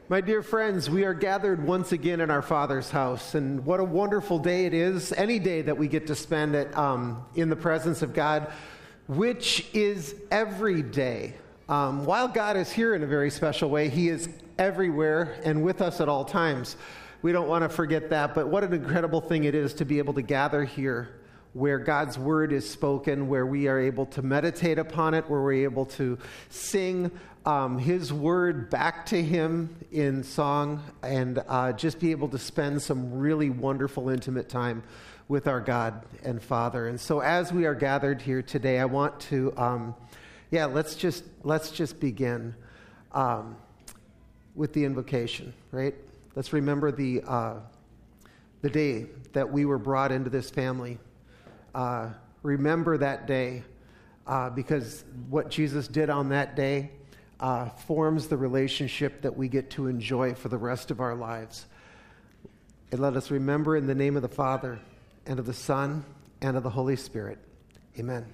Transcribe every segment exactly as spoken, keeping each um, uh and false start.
My dear friends, we are gathered once again in our Father's house, and what a wonderful day it is, any day that we get to spend it um, in the presence of God, which is every day. Um, while God is here in a very special way, He is everywhere and with us at all times. We don't want to forget that, but what an incredible thing it is to be able to gather here where God's word is spoken, where we are able to meditate upon it, where we're able to sing um, His word back to Him in song, and uh, just be able to spend some really wonderful, intimate time with our God and Father. And so as we are gathered here today, I want to, um, yeah, let's just, let's just begin um, with the invocation, right? Let's remember the uh, the day that we were brought into this family. Uh, remember that day uh, because what Jesus did on that day uh, forms the relationship that we get to enjoy for the rest of our lives. And let us remember in the name of the Father, and of the Son, and of the Holy Spirit. Amen.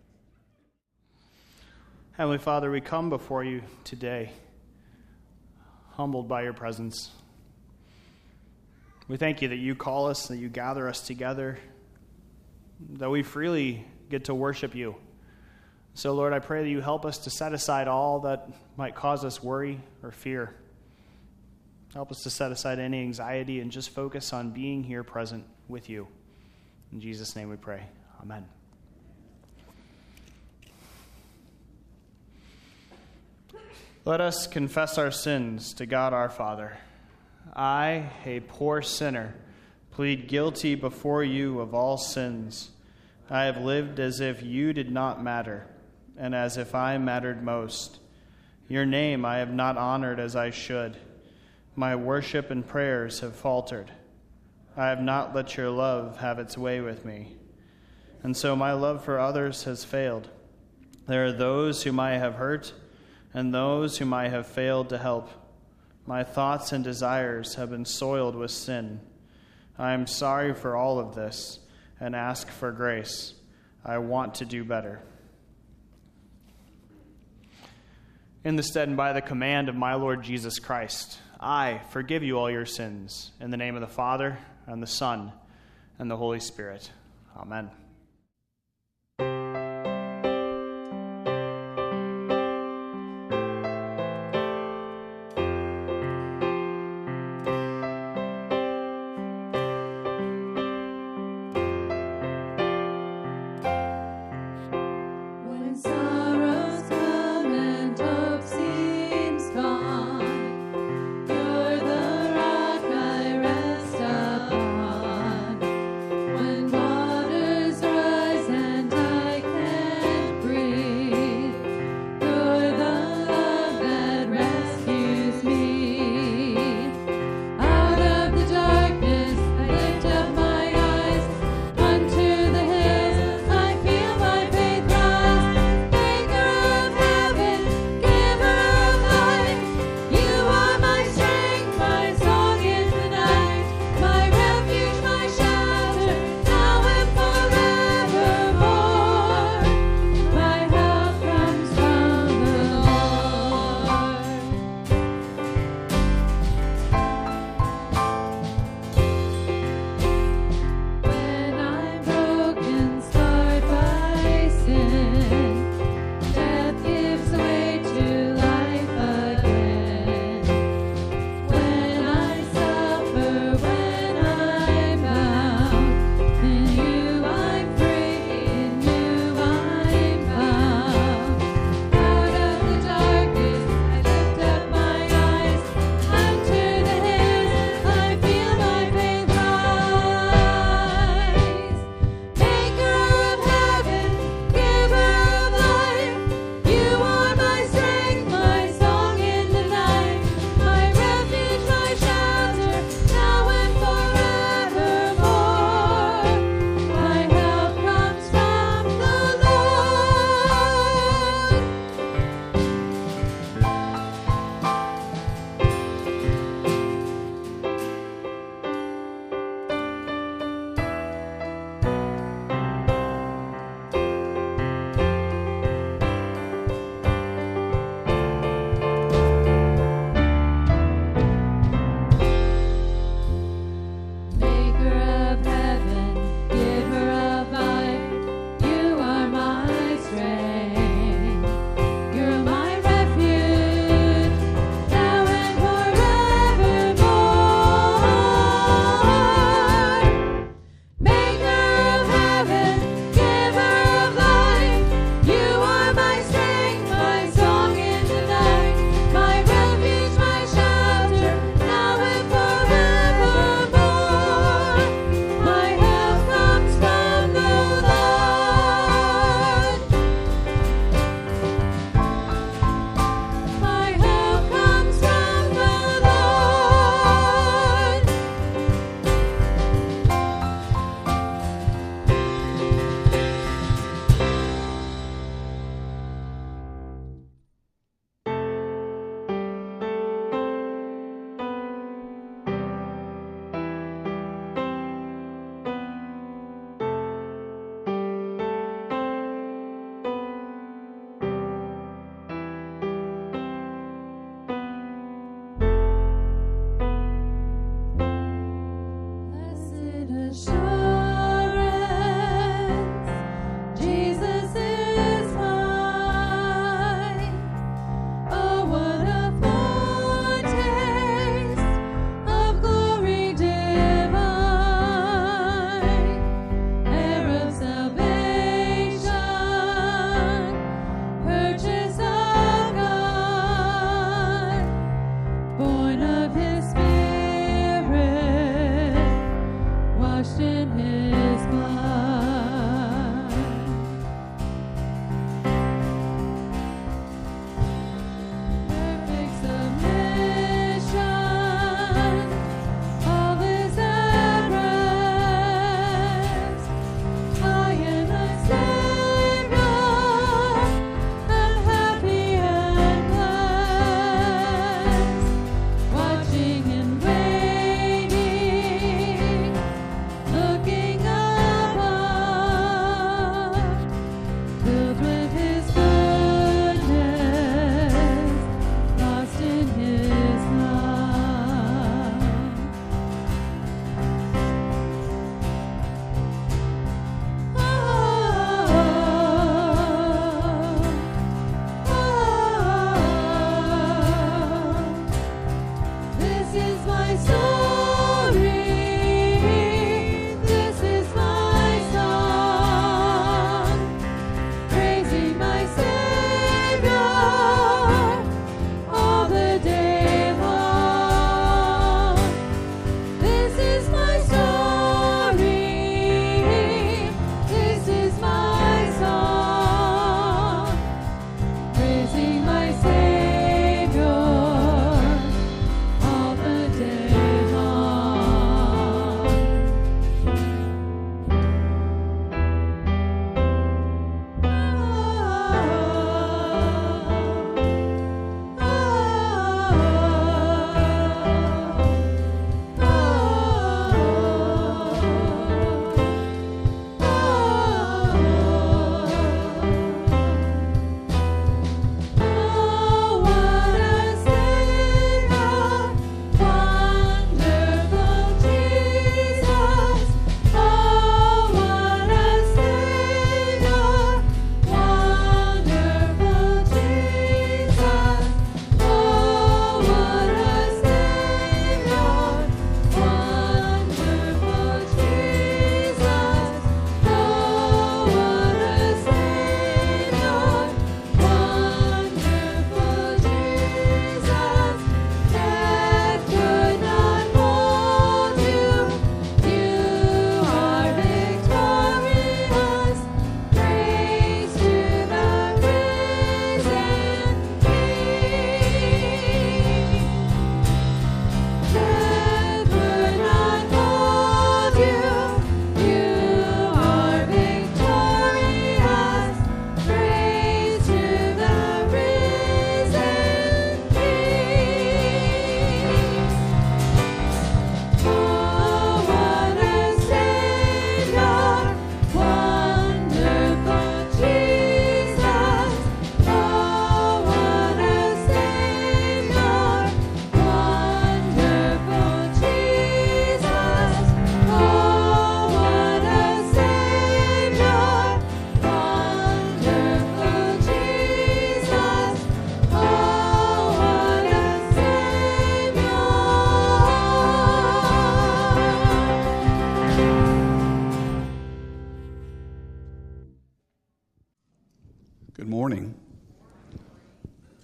Heavenly Father, we come before you today, humbled by your presence. We thank you that you call us, that you gather us together, that we freely get to worship you. So, Lord, I pray that you help us to set aside all that might cause us worry or fear. Help us to set aside any anxiety and just focus on being here present with you. In Jesus' name we pray. Amen. Let us confess our sins to God our Father. I, a poor sinner, plead guilty before you of all sins. I have lived as if you did not matter, and as if I mattered most. Your name I have not honored as I should. My worship and prayers have faltered. I have not let your love have its way with me. And so my love for others has failed. There are those whom I have hurt, and those whom I have failed to help. My thoughts and desires have been soiled with sin. I am sorry for all of this and ask for grace. I want to do better. In the stead and by the command of my Lord Jesus Christ, I forgive you all your sins. In the name of the Father, and the Son, and the Holy Spirit. Amen. Waters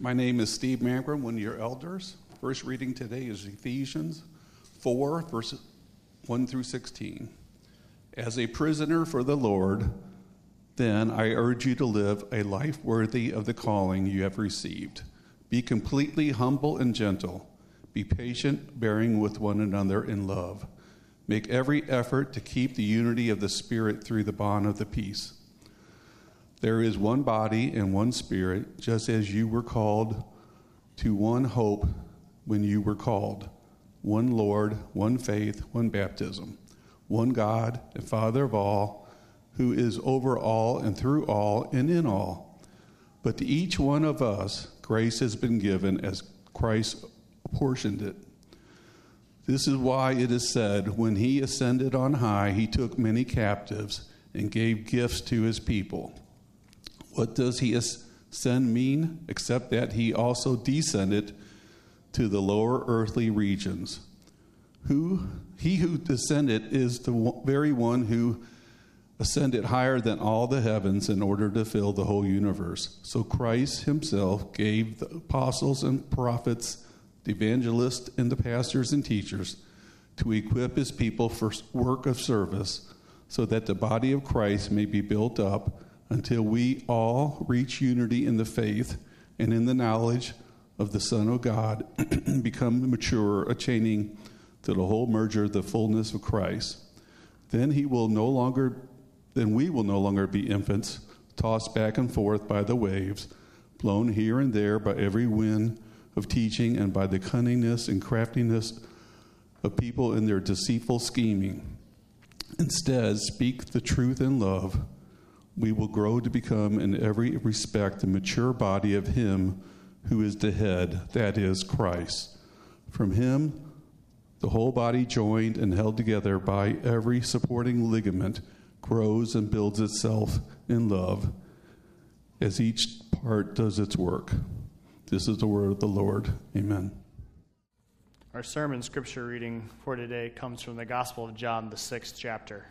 My name is Steve Mangrum, one of your elders. First reading today is Ephesians four, verses one through sixteen. As a prisoner for the Lord, then I urge you to live a life worthy of the calling you have received. Be completely humble and gentle. Be patient, bearing with one another in love. Make every effort to keep the unity of the Spirit through the bond of the peace. There is one body and one Spirit, just as you were called to one hope when you were called. One Lord, one faith, one baptism. One God and Father of all, who is over all and through all and in all. But to each one of us, grace has been given as Christ apportioned it. This is why it is said, when he ascended on high, he took many captives and gave gifts to his people. What does he ascend mean, except that he also descended to the lower earthly regions? Who he who descended is the very one who ascended higher than all the heavens in order to fill the whole universe. So Christ himself gave the apostles and prophets, the evangelists and the pastors and teachers to equip his people for work of service, so that the body of Christ may be built up until we all reach unity in the faith and in the knowledge of the Son of God, become mature, attaining to the whole measure of the fullness of Christ. Then he will no longer, then we will no longer be infants, tossed back and forth by the waves, blown here and there by every wind of teaching and by the cunningness and craftiness of people in their deceitful scheming. Instead, speak the truth in love. We will grow to become in every respect the mature body of him who is the head, that is, Christ. From him, the whole body, joined and held together by every supporting ligament, grows and builds itself in love as each part does its work. This is the word of the Lord. Amen. Our sermon scripture reading for today comes from the Gospel of John, the sixth chapter.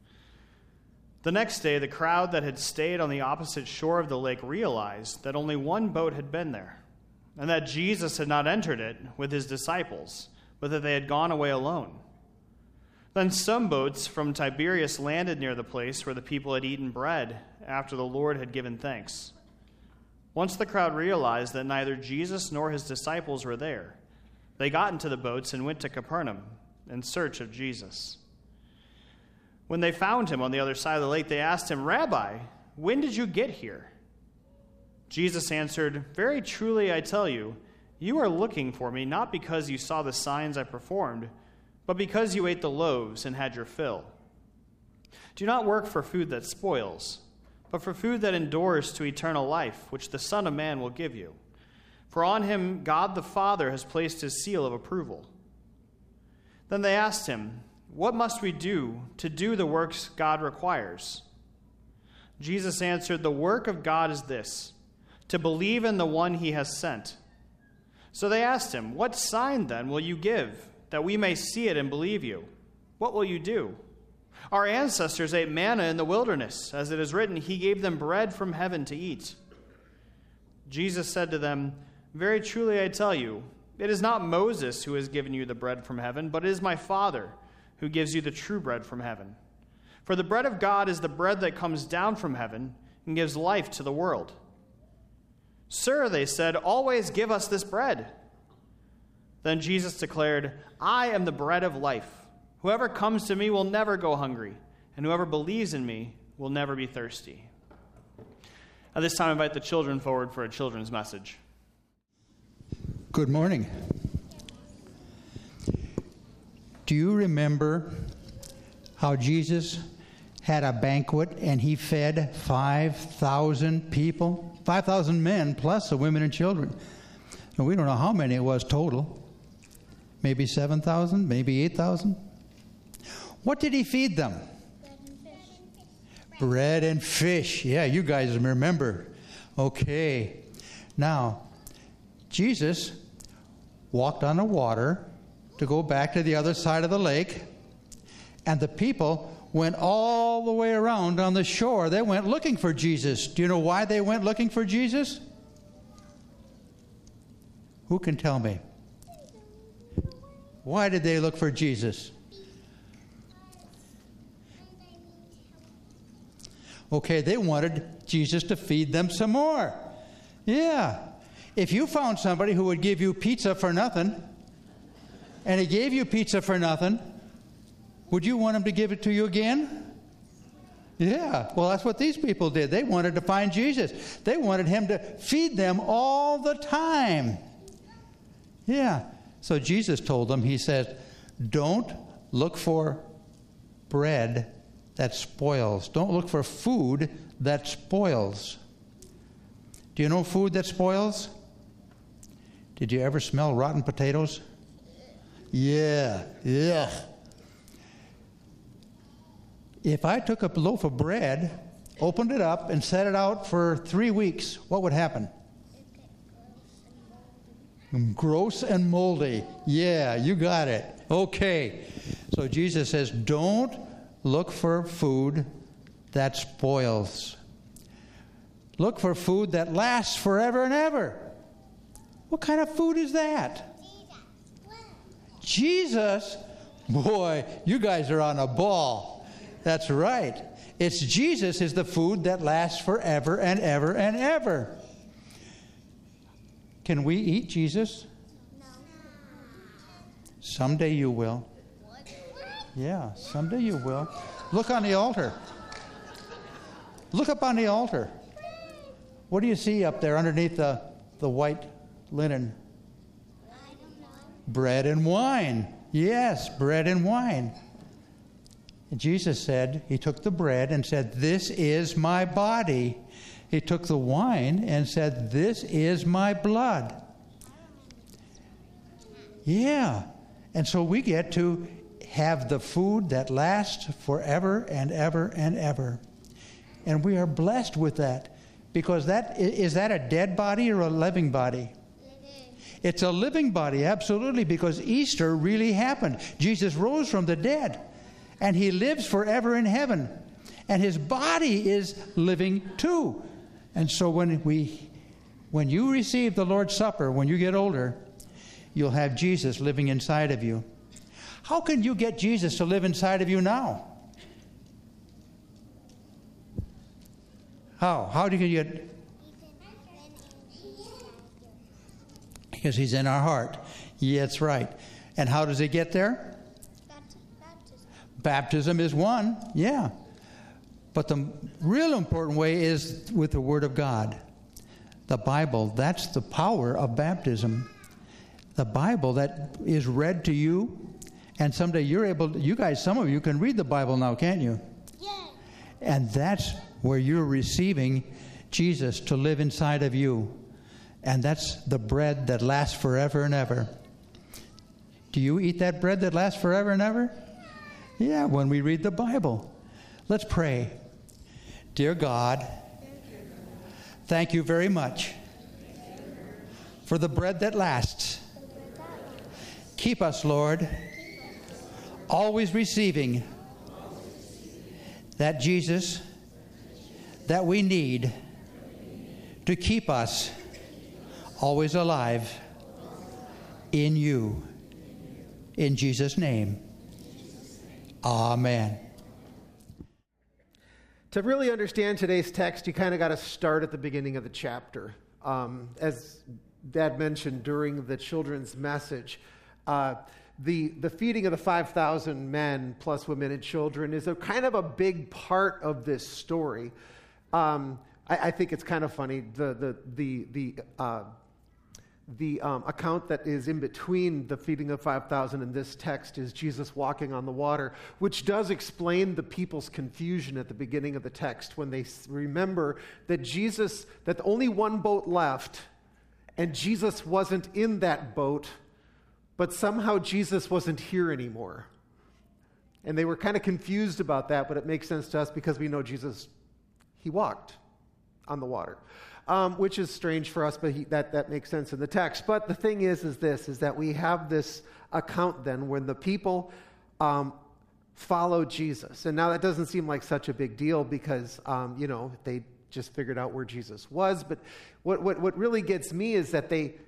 The next day, the crowd that had stayed on the opposite shore of the lake realized that only one boat had been there, and that Jesus had not entered it with his disciples, but that they had gone away alone. Then some boats from Tiberias landed near the place where the people had eaten bread after the Lord had given thanks. Once the crowd realized that neither Jesus nor his disciples were there, they got into the boats and went to Capernaum in search of Jesus. When they found him on the other side of the lake, they asked him, "Rabbi, when did you get here?" Jesus answered, "Very truly I tell you, you are looking for me not because you saw the signs I performed, but because you ate the loaves and had your fill. Do not work for food that spoils, but for food that endures to eternal life, which the Son of Man will give you. For on him God the Father has placed his seal of approval." Then they asked him, "What must we do to do the works God requires?" Jesus answered, "The work of God is this, to believe in the one he has sent." So they asked him, "What sign then will you give, that we may see it and believe you? What will you do? Our ancestors ate manna in the wilderness, as it is written, he gave them bread from heaven to eat." Jesus said to them, "Very truly I tell you, it is not Moses who has given you the bread from heaven, but it is my Father who gives you the true bread from heaven. For the bread of God is the bread that comes down from heaven and gives life to the world." "Sir," they said, "always give us this bread." Then Jesus declared, "I am the bread of life. Whoever comes to me will never go hungry, and whoever believes in me will never be thirsty." At this time, I invite the children forward for a children's message. Good morning. Do you remember how Jesus had a banquet and he fed five thousand people? five thousand men plus the women and children. And we don't know how many it was total. Maybe seven thousand, maybe eight thousand. What did he feed them? Bread and fish. Yeah, you guys remember. Okay. Now, Jesus walked on the water to go back to the other side of the lake, and the people went all the way around on the shore. They went looking for Jesus. Do you know why they went looking for Jesus? Who can tell me? Why did they look for Jesus? Okay, they wanted Jesus to feed them some more. Yeah. If you found somebody who would give you pizza for nothing, and he gave you pizza for nothing, would you want him to give it to you again? Yeah. Well, that's what these people did. They wanted to find Jesus. They wanted him to feed them all the time. Yeah. So Jesus told them, he said, don't look for bread that spoils. Don't look for food that spoils. Do you know food that spoils? Did you ever smell rotten potatoes? Yeah, yeah. If I took a loaf of bread, opened it up, and set it out for three weeks, what would happen? Gross and moldy. Yeah, you got it. Okay. So Jesus says, don't look for food that spoils. Look for food that lasts forever and ever. What kind of food is that? Jesus? Boy, you guys are on a ball. That's right. It's Jesus is the food that lasts forever and ever and ever. Can we eat Jesus? No. Someday you will. Yeah, someday you will. Look on the altar. Look up on the altar. What do you see up there underneath the, the white linen? Bread and wine. Yes, bread and wine. And Jesus said, he took the bread and said, this is my body. He took the wine and said, this is my blood. Yeah. And so we get to have the food that lasts forever and ever and ever. And we are blessed with that. Because that, is that a dead body or a living body? Living. It's a living body, absolutely, because Easter really happened. Jesus rose from the dead, and he lives forever in heaven. And his body is living too. And so when we, when you receive the Lord's Supper, when you get older, you'll have Jesus living inside of you. How can you get Jesus to live inside of you now? How? How do you get? Because he's in our heart. Yeah, that's right. And how does he get there? Baptism. Baptism is one, yeah. But the real important way is with the Word of God. The Bible, that's the power of baptism. The Bible that is read to you, and someday you're able to, you guys, some of you can read the Bible now, can't you? Yeah. And that's where you're receiving Jesus to live inside of you. And that's the bread that lasts forever and ever. Do you eat that bread that lasts forever and ever? Yeah, when we read the Bible. Let's pray. Dear God, thank you very much for the bread that lasts. Keep us, Lord, always receiving that Jesus that we need to keep us always alive in you. In Jesus' name, amen. To really understand today's text, you kind of got to start at the beginning of the chapter. Um, as Dad mentioned during the children's message, uh, the, the feeding of the five thousand men plus women and children is a kind of a big part of this story. Um, I, I think it's kind of funny. The the the the uh, the um, account that is in between the feeding of five thousand and this text is Jesus walking on the water, which does explain the people's confusion at the beginning of the text when they remember that Jesus, that only one boat left, and Jesus wasn't in that boat, but somehow Jesus wasn't here anymore. And they were kind of confused about that, but it makes sense to us because we know Jesus, he walked on the water. Um, which is strange for us, but he, that, that makes sense in the text. But the thing is, is this, is that we have this account then when the people um, follow Jesus. And now that doesn't seem like such a big deal because, um, you know, they just figured out where Jesus was. But what, what, what really gets me is that they,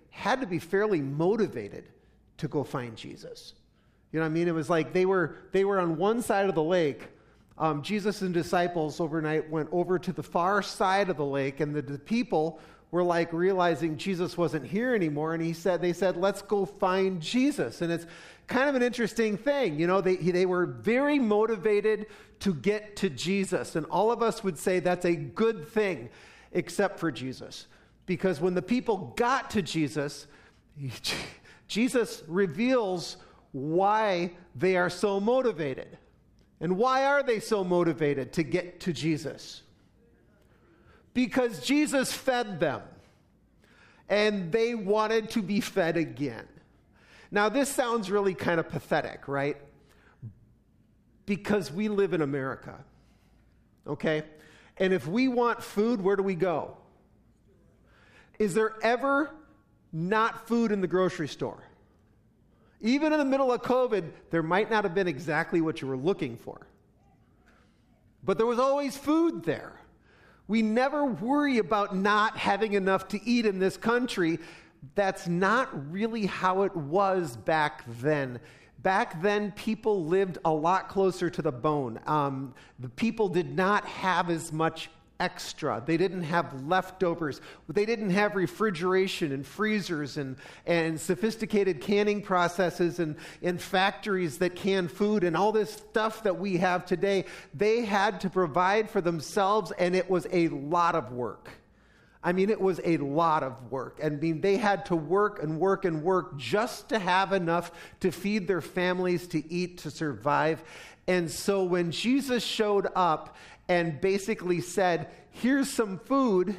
had to be fairly motivated to go find Jesus. You know what I mean? It was like they were they were on one side of the lake. Um, Jesus and disciples overnight went over to the far side of the lake, and the, the people were like realizing Jesus wasn't here anymore. And he said, they said, let's go find Jesus. And it's kind of an interesting thing. You know, they, they were very motivated to get to Jesus. And all of us would say that's a good thing, except for Jesus. Because when the people got to Jesus, he, Jesus reveals why they are so motivated. And why are they so motivated to get to Jesus? Because Jesus fed them, and they wanted to be fed again. Now, this sounds really kind of pathetic, right? Because we live in America, okay? And if we want food, where do we go? Is there ever not food in the grocery store? Even in the middle of COVID, there might not have been exactly what you were looking for. But there was always food there. We never worry about not having enough to eat in this country. That's not really how it was back then. Back then, people lived a lot closer to the bone. Um, the people did not have as much extra. They didn't have leftovers. They didn't have refrigeration and freezers and, and sophisticated canning processes and, and factories that can food and all this stuff that we have today. They had to provide for themselves, and it was a lot of work. I mean, it was a lot of work. I mean, they had to work and work and work just to have enough to feed their families, to eat, to survive. And so when Jesus showed up and basically said, here's some food,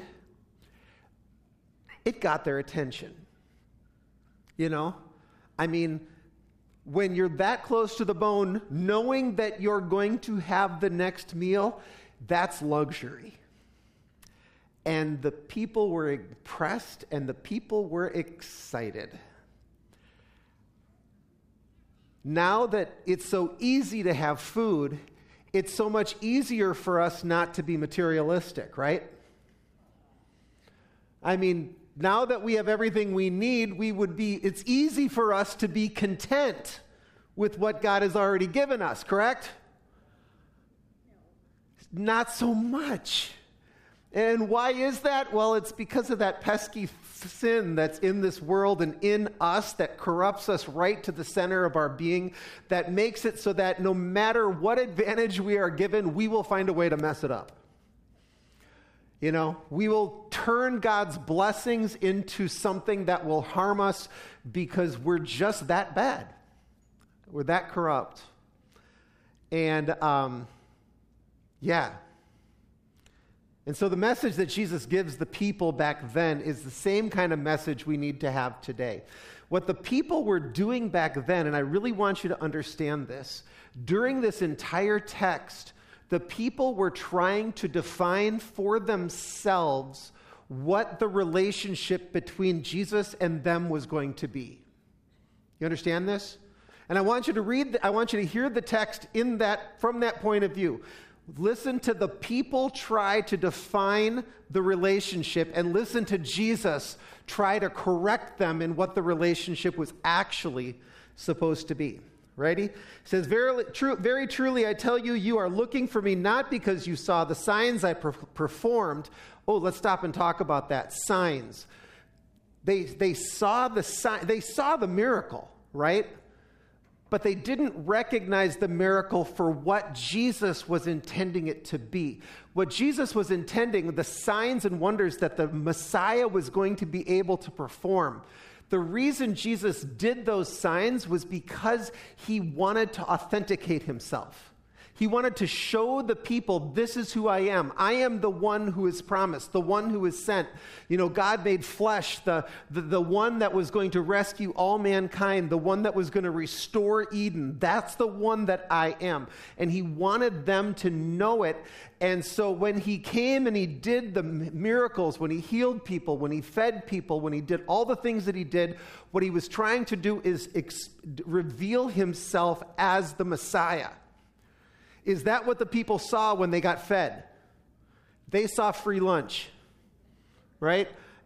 it got their attention. You know? I mean, when you're that close to the bone, knowing that you're going to have the next meal, that's luxury. And the people were impressed, and the people were excited. Now that it's so easy to have food, it's so much easier for us not to be materialistic, right? I mean, now that we have everything we need, we would be, it's easy for us to be content with what God has already given us, correct? Not so much. And why is that? Well, it's because of that pesky sin that's in this world and in us that corrupts us right to the center of our being, that makes it so that no matter what advantage we are given, we will find a way to mess it up. You know, we will turn God's blessings into something that will harm us because we're just that bad. We're that corrupt. And, um, yeah. And so the message that Jesus gives the people back then is the same kind of message we need to have today. What the people were doing back then, and I really want you to understand this, during this entire text, the people were trying to define for themselves what the relationship between Jesus and them was going to be. You understand this? And I want you to read, the, I want you to hear the text in that, from that point of view. Listen to the people try to define the relationship, and listen to Jesus try to correct them in what the relationship was actually supposed to be. Ready? It says, very, true, very truly I tell you, you are looking for me not because you saw the signs I per- performed. Oh, let's stop and talk about that. Signs. They, they saw the sign, they saw the miracle, right? But they didn't recognize the miracle for what Jesus was intending it to be. What Jesus was intending, the signs and wonders that the Messiah was going to be able to perform. The reason Jesus did those signs was because he wanted to authenticate himself. He wanted to show the people, this is who I am. I am the one who is promised, the one who is sent. You know, God made flesh, the, the, the one that was going to rescue all mankind, the one that was going to restore Eden. That's the one that I am. And he wanted them to know it. And so when he came and he did the miracles, when he healed people, when he fed people, when he did all the things that he did, what he was trying to do is ex- reveal himself as the Messiah. Is that what the people saw when they got fed? They saw free lunch, right?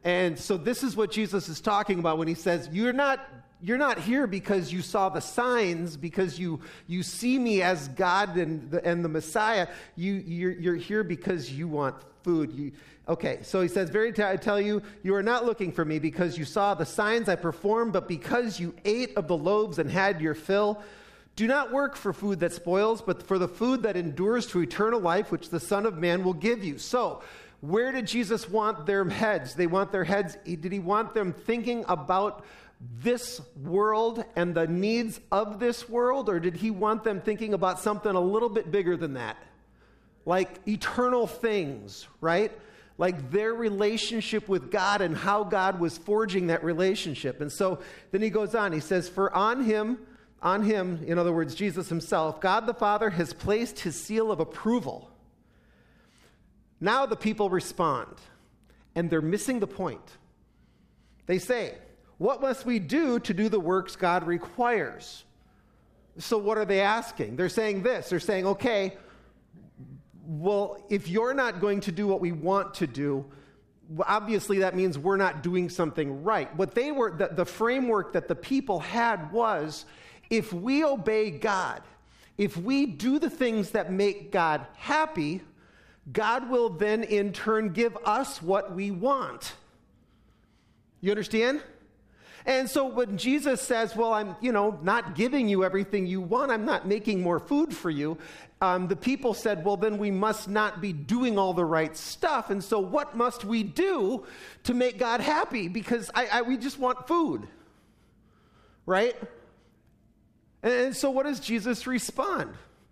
And so this is what Jesus is talking about when he says, you're not You're not here because you saw the signs, because you you see me as God and the, and the Messiah. You, you're, you're here because you want food. You, okay, so he says, very t- I tell you, you are not looking for me because you saw the signs I performed, but because you ate of the loaves and had your fill. Do not work for food that spoils, but for the food that endures to eternal life, which the Son of Man will give you. So, where did Jesus want their heads? They want their heads, did he want them thinking about this world and the needs of this world, or did he want them thinking about something a little bit bigger than that? Like eternal things, right? Like their relationship with God and how God was forging that relationship. And so then he goes on, he says, for on him, on him, in other words, Jesus himself, God the Father has placed his seal of approval. Now the people respond, and they're missing the point. They say, what must we do to do the works God requires? So what are they asking? They're saying this. They're saying, okay, well, if you're not going to do what we want to do, obviously that means we're not doing something right. What they were, the, the framework that the people had was, if we obey God, if we do the things that make God happy, God will then in turn give us what we want. You understand? And so when Jesus says, well, I'm, you know, not giving you everything you want, I'm not making more food for you, um, the people said, well, then we must not be doing all the right stuff. And so what must we do to make God happy? Because I, I, we just want food, right? And so what does Jesus respond?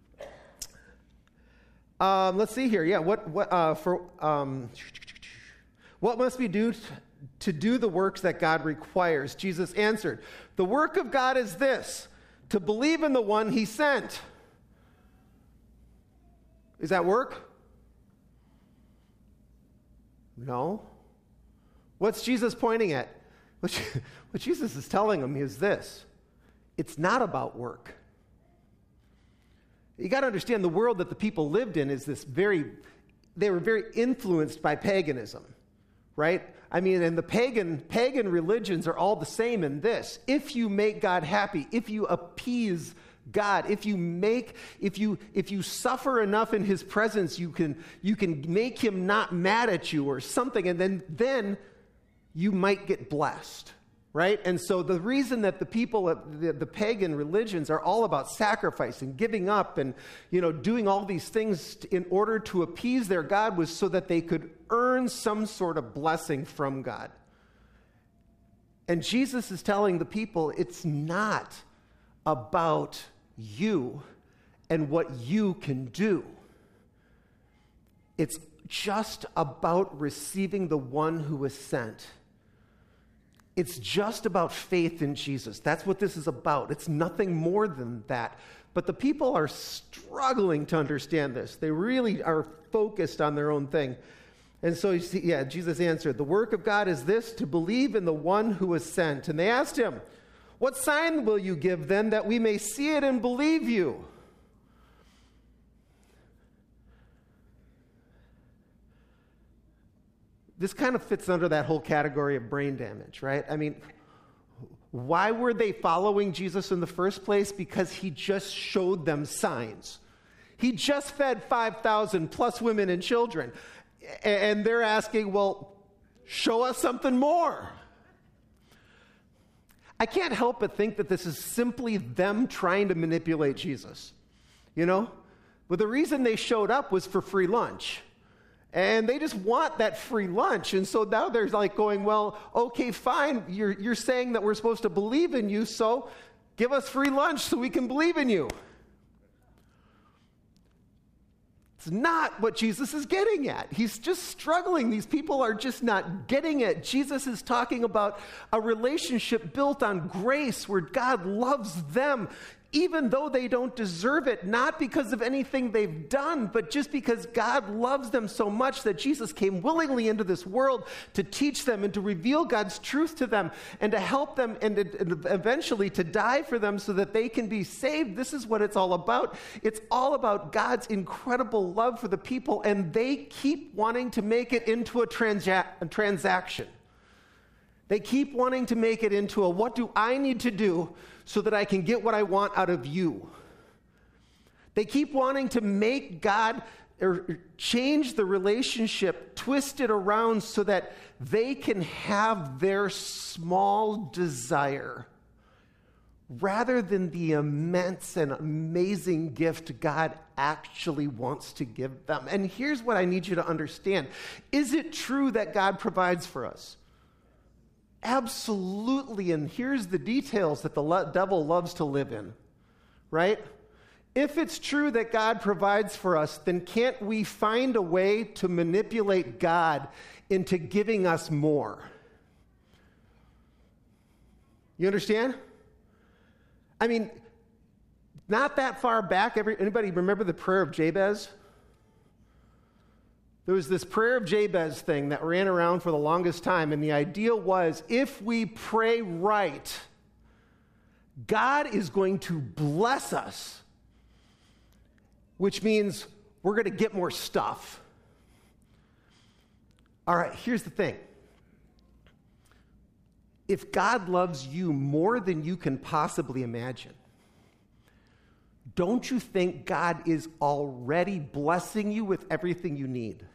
Um, let's see here. Yeah, what what uh, for? Um, what must we do t- to do the works that God requires? Jesus answered, "The work of God is this: to believe in the one He sent." Is that work? No. What's Jesus pointing at? What, what Jesus is telling them is this: it's not about work. You got to understand the world that the people lived in is this very, they were very influenced by paganism, right? I mean, and the pagan, pagan religions are all the same in this. If you make God happy, if you appease God, if you make, if you, if you suffer enough in His presence, you can, you can make Him not mad at you or something, and then, then you might get blessed. Right? And so the reason that the people, the, the pagan religions are all about sacrifice and giving up and, you know, doing all these things in order to appease their God was so that they could earn some sort of blessing from God. And Jesus is telling the people, it's not about you and what you can do. It's just about receiving the one who was sent. It's just about faith in Jesus. That's what this is about. It's nothing more than that. But the people are struggling to understand this. They really are focused on their own thing. And so, you see, yeah, Jesus answered, the work of God is this, to believe in the one who was sent. And they asked him, what sign will you give then that we may see it and believe you? This kind of fits under that whole category of brain damage, right? I mean, why were they following Jesus in the first place? Because he just showed them signs. He just fed five thousand plus women and children. And they're asking, well, show us something more. I can't help but think that this is simply them trying to manipulate Jesus, you know? But the reason they showed up was for free lunch. And they just want that free lunch. And so now they're like going, well, okay, fine. You're, you're saying that we're supposed to believe in you, so give us free lunch so we can believe in you. It's not what Jesus is getting at. He's just struggling. These people are just not getting it. Jesus is talking about a relationship built on grace where God loves them even though they don't deserve it, not because of anything they've done, but just because God loves them so much that Jesus came willingly into this world to teach them and to reveal God's truth to them and to help them and, to, and eventually to die for them so that they can be saved. This is what it's all about. It's all about God's incredible love for the people, and they keep wanting to make it into a, transa- a transaction. They keep wanting to make it into a, what do I need to do so that I can get what I want out of you? They keep wanting to make God or change the relationship, twist it around so that they can have their small desire rather than the immense and amazing gift God actually wants to give them. And here's what I need you to understand. Is it true that God provides for us? Absolutely. And here's the details that the le- devil loves to live in, right? If it's true that God provides for us, then can't we find a way to manipulate God into giving us more? You understand? I mean, not that far back, every, anybody remember the prayer of Jabez? There was this prayer of Jabez thing that ran around for the longest time, and the idea was if we pray right, God is going to bless us, which means we're going to get more stuff. All right, here's the thing. If God loves you more than you can possibly imagine, don't you think God is already blessing you with everything you need?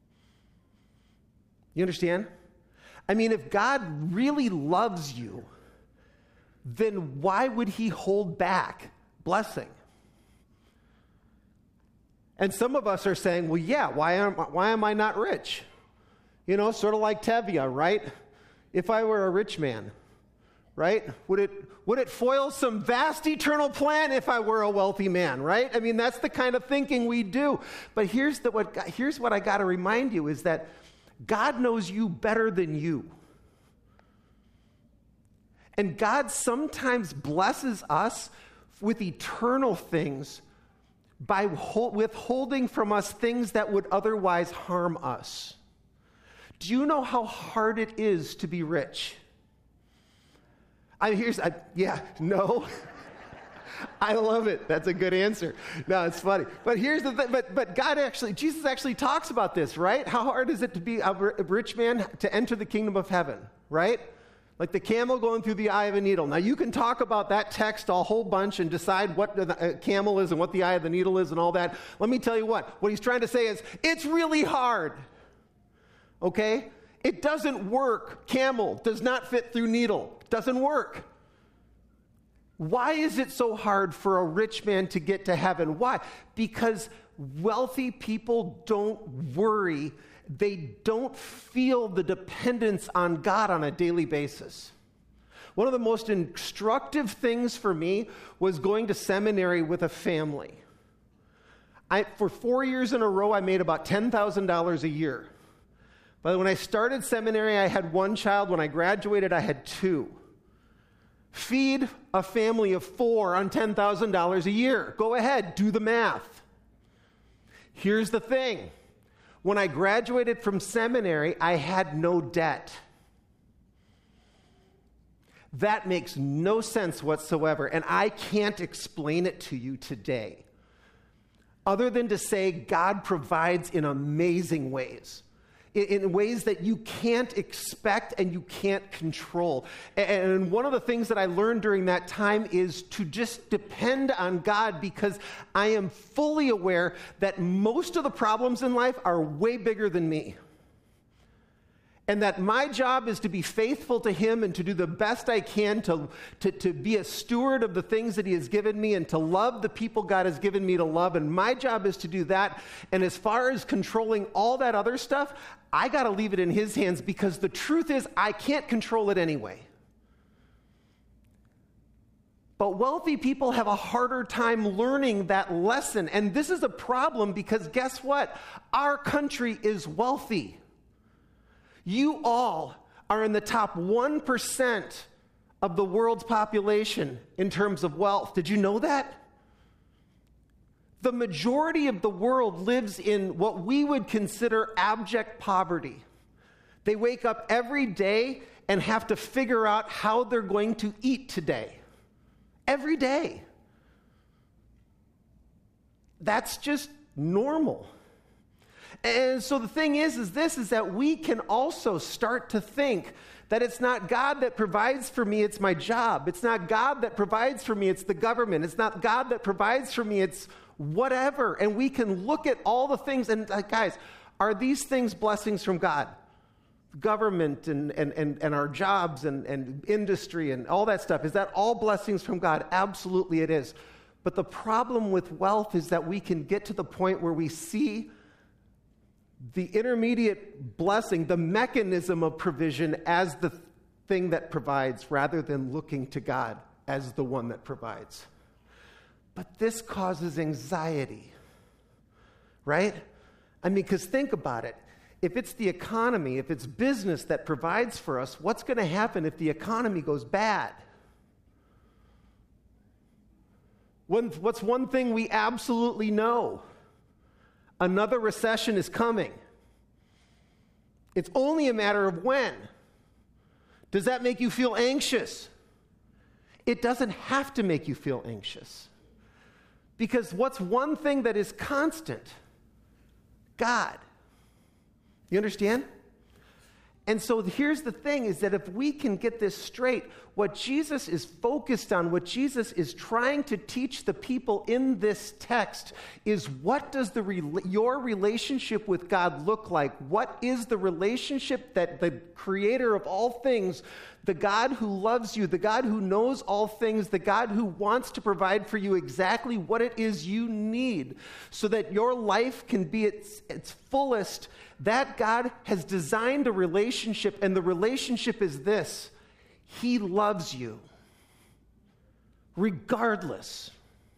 You understand? I mean, if God really loves you, then why would he hold back blessing? And some of us are saying, well, yeah, why am, why am I not rich? You know, sort of like Tevye, right? If I were a rich man, right? Would it would it foil some vast eternal plan if I were a wealthy man, right? I mean, that's the kind of thinking we do. But here's the what here's what I got to remind you is that God knows you better than you. And God sometimes blesses us with eternal things by withholding from us things that would otherwise harm us. Do you know how hard it is to be rich? I here's I, yeah, no. I love it. That's a good answer. No, it's funny. But here's the thing. But but God actually, Jesus actually talks about this, right? How hard is it to be a rich man to enter the kingdom of heaven, right? Like the camel going through the eye of a needle. Now, you can talk about that text a whole bunch and decide what the camel is and what the eye of the needle is and all that. Let me tell you what. What he's trying to say is, it's really hard. Okay? It doesn't work. Camel does not fit through needle. Doesn't work. Why is it so hard for a rich man to get to heaven? Why? Because wealthy people don't worry. They don't feel the dependence on God on a daily basis. One of the most instructive things for me was going to seminary with a family. I, for four years in a row, I made about ten thousand dollars a year. But when I started seminary, I had one child. When I graduated, I had two. Feed a family of four on ten thousand dollars a year. Go ahead, do the math. Here's the thing. When I graduated from seminary, I had no debt. That makes no sense whatsoever, and I can't explain it to you today, other than to say God provides in amazing ways. In ways that you can't expect and you can't control. And one of the things that I learned during that time is to just depend on God, because I am fully aware that most of the problems in life are way bigger than me. And that my job is to be faithful to him and to do the best I can to, to, to be a steward of the things that he has given me and to love the people God has given me to love. And my job is to do that. And as far as controlling all that other stuff, I got to leave it in his hands, because the truth is I can't control it anyway. But wealthy people have a harder time learning that lesson. And this is a problem because guess what? Our country is wealthy. You all are in the top one percent of the world's population in terms of wealth. Did you know that? The majority of the world lives in what we would consider abject poverty. They wake up every day and have to figure out how they're going to eat today. Every day. That's just normal. And so the thing is, is this, is that we can also start to think That it's not God that provides for me, it's my job. It's not God that provides for me, it's the government. It's not God that provides for me, it's whatever. And we can look at all the things, and uh, guys, are these things blessings from God? Government and, and, and, and our jobs and, and industry and all that stuff, is that all blessings from God? Absolutely it is. But the problem with wealth is that we can get to the point where we see the intermediate blessing, the mechanism of provision, as the thing that provides, rather than looking to God as the one that provides. But this causes anxiety, right? I mean, because think about it. If it's the economy, if it's business that provides for us, what's going to happen if the economy goes bad? One, what's one thing we absolutely know? Another recession is coming. It's only a matter of when. Does that make you feel anxious? It doesn't have to make you feel anxious. Because what's one thing that is constant? God. You understand? And so here's the thing, is that if we can get this straight, what Jesus is focused on, what Jesus is trying to teach the people in this text is, what does the your relationship with God look like? What is the relationship that the creator of all things, the God who loves you, the God who knows all things, the God who wants to provide for you exactly what it is you need so that your life can be its, its fullest, that God has designed a relationship, and the relationship is this: He loves you regardless.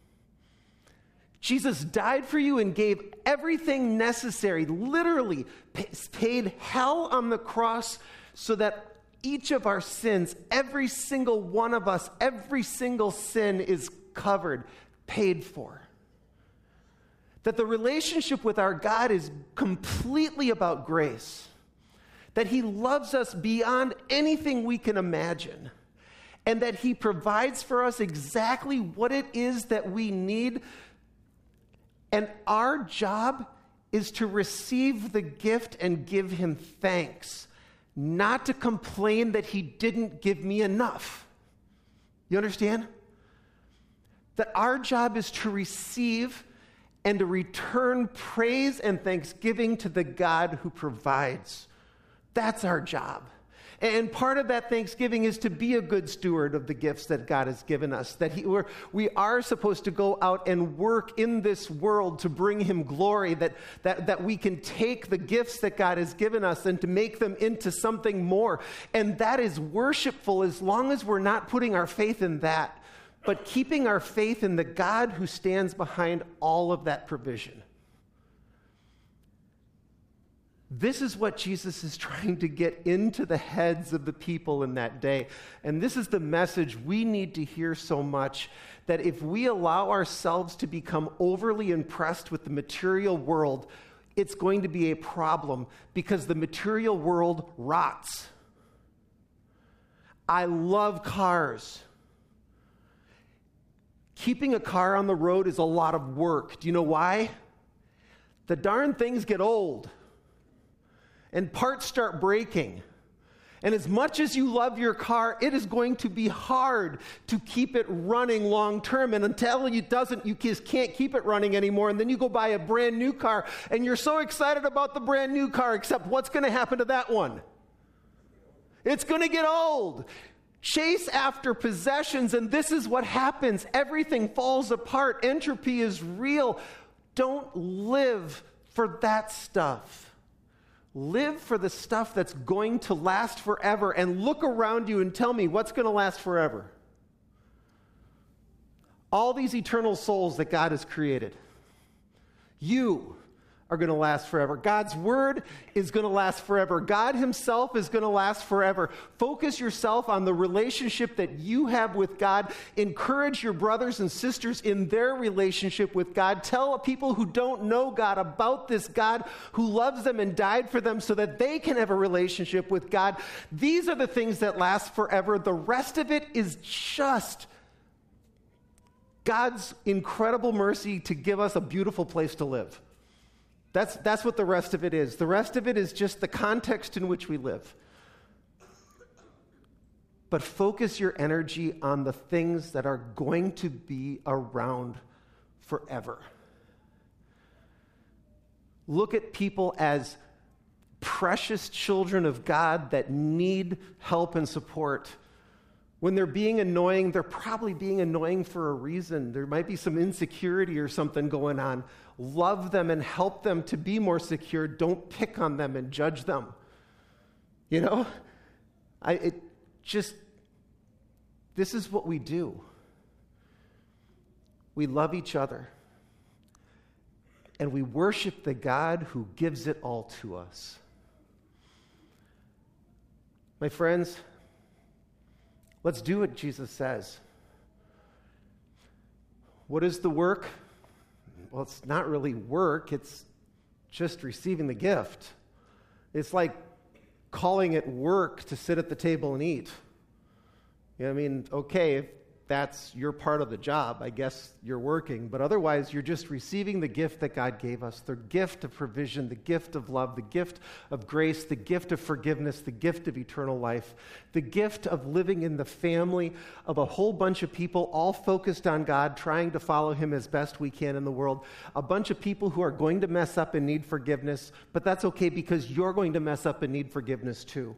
Jesus died for you and gave everything necessary, literally paid hell on the cross so that each of our sins, every single one of us, every single sin is covered, paid for. That the relationship with our God is completely about grace. That He loves us beyond anything we can imagine. And that He provides for us exactly what it is that we need. And our job is to receive the gift and give Him thanks. Not to complain that He didn't give me enough. You understand? That our job is to receive and to return praise and thanksgiving to the God who provides. That's our job. And part of that thanksgiving is to be a good steward of the gifts that God has given us. That he, we're, we are supposed to go out and work in this world to bring Him glory. That, that, that we can take the gifts that God has given us and to make them into something more. And that is worshipful as long as we're not putting our faith in that, but keeping our faith in the God who stands behind all of that provision. This is what Jesus is trying to get into the heads of the people in that day. And this is the message we need to hear so much, that if we allow ourselves to become overly impressed with the material world, it's going to be a problem, because the material world rots. I love cars. Keeping a car on the road is a lot of work. Do you know why? The darn things get old. And parts start breaking. And as much as you love your car, it is going to be hard to keep it running long term. And until it doesn't, you just can't keep it running anymore. And then you go buy a brand new car, and you're so excited about the brand new car, except what's going to happen to that one? It's going to get old. Chase after possessions, and this is what happens. Everything falls apart. Entropy is real. Don't live for that stuff. Live for the stuff that's going to last forever, and look around you and tell me what's going to last forever. All these eternal souls that God has created. You are going to last forever. God's word is going to last forever. God Himself is going to last forever. Focus yourself on the relationship that you have with God. Encourage your brothers and sisters in their relationship with God. Tell people who don't know God about this God who loves them and died for them so that they can have a relationship with God. These are the things that last forever. The rest of it is just God's incredible mercy to give us a beautiful place to live. That's, that's what the rest of it is. The rest of it is just the context in which we live. but focus your energy on the things that are going to be around forever. Look at people as precious children of God that need help and support. When they're being annoying, they're probably being annoying for a reason. There might be some insecurity or something going on. Love them and help them to be more secure. Don't pick on them and judge them. You know? I it just, this is what we do. We love each other. And we worship the God who gives it all to us. My friends, let's do what Jesus says. What is the work? Well, it's not really work. It's just receiving the gift. It's like calling it work to sit at the table and eat. You know, I mean, okay, if that's your part of the job, I guess you're working. But otherwise, you're just receiving the gift that God gave us, the gift of provision, the gift of love, the gift of grace, the gift of forgiveness, the gift of eternal life, the gift of living in the family of a whole bunch of people all focused on God, trying to follow him as best we can in the world. A bunch of people who are going to mess up and need forgiveness, but that's okay because you're going to mess up and need forgiveness too.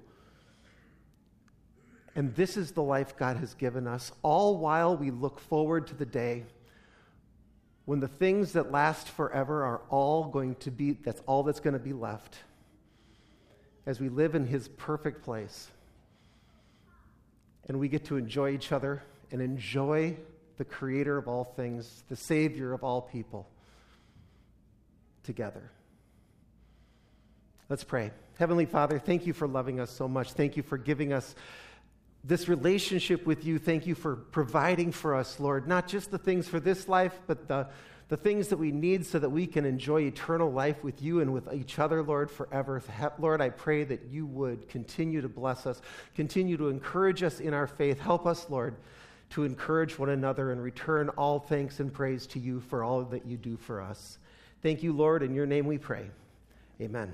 And this is the life God has given us, all while we look forward to the day when the things that last forever are all going to be, that's all that's going to be left as we live in his perfect place. And we get to enjoy each other and enjoy the creator of all things, the savior of all people, together. Let's pray. Heavenly Father, thank you for loving us so much. Thank you for giving us this relationship with you. Thank you for providing for us, Lord, not just the things for this life, but the, the things that we need so that we can enjoy eternal life with you and with each other, Lord, forever. Lord, I pray that you would continue to bless us, continue to encourage us in our faith. Help us, Lord, to encourage one another and return all thanks and praise to you for all that you do for us. Thank you, Lord. In your name we pray. Amen.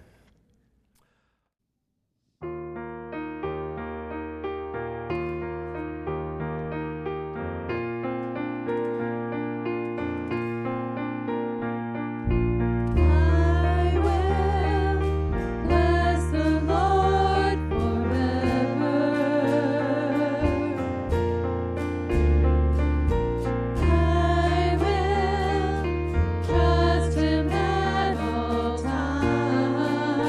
Trust him at all times.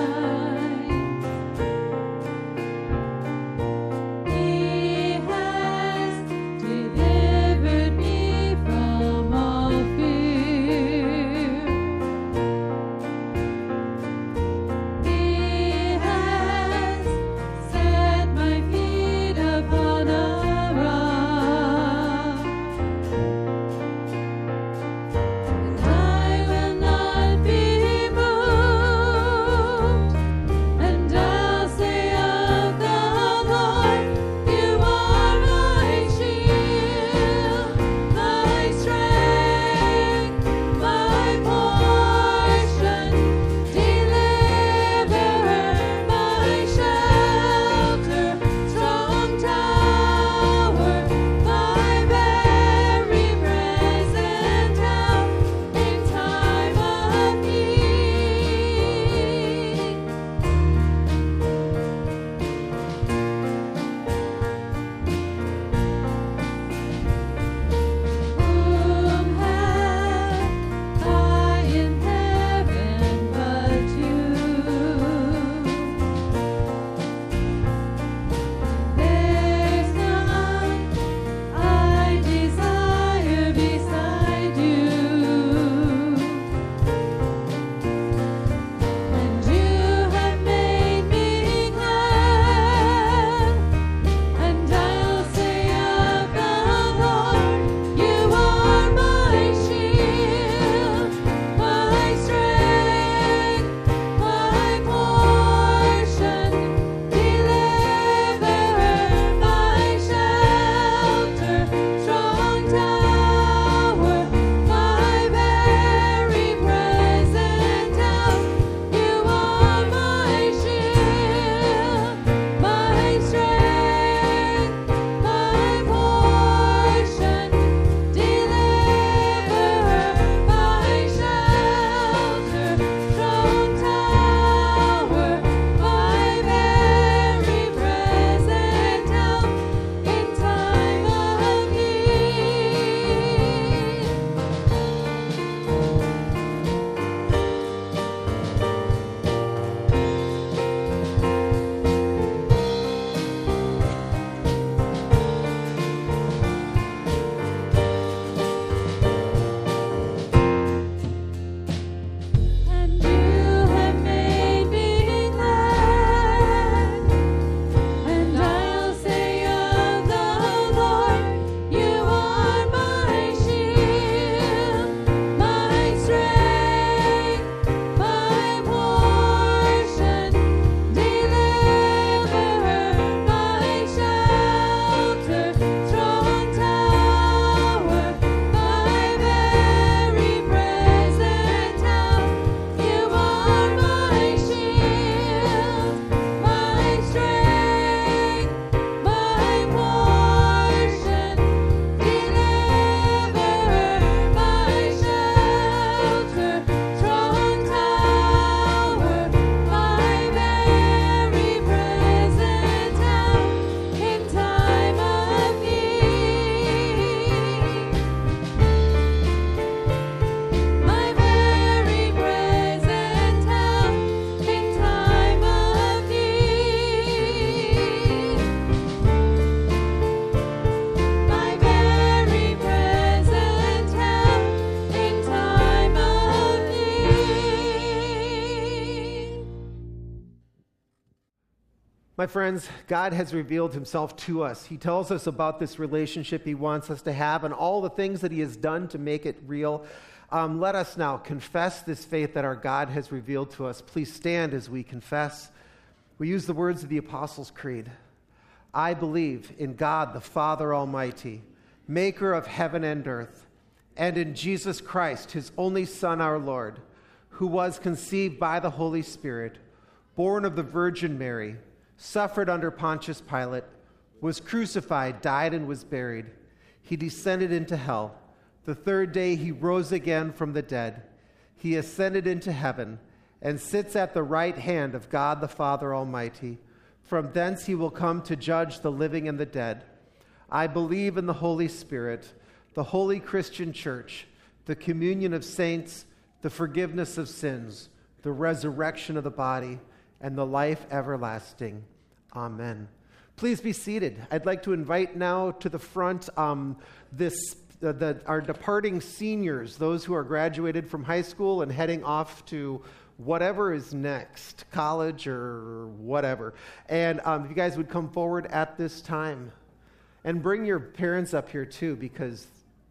My friends, God has revealed himself to us. He tells us about this relationship he wants us to have and all the things that he has done to make it real. Um, let us now confess this faith that our God has revealed to us. Please stand as we confess. We use the words of the Apostles' Creed. I believe in God, the Father Almighty, maker of heaven and earth, and in Jesus Christ, his only Son, our Lord, who was conceived by the Holy Spirit, born of the Virgin Mary, suffered under Pontius Pilate, was crucified, died, and was buried. He descended into hell. The third day he rose again from the dead. He ascended into heaven and sits at the right hand of God the Father Almighty. From thence he will come to judge the living and the dead. I believe in the Holy Spirit, the holy Christian church, the communion of saints, the forgiveness of sins, the resurrection of the body, and the life everlasting. Amen. Please be seated. I'd like to invite now to the front um, this uh, the, our departing seniors, those who are graduated from high school and heading off to whatever is next, college or whatever. And um, if you guys would come forward at this time and bring your parents up here too, because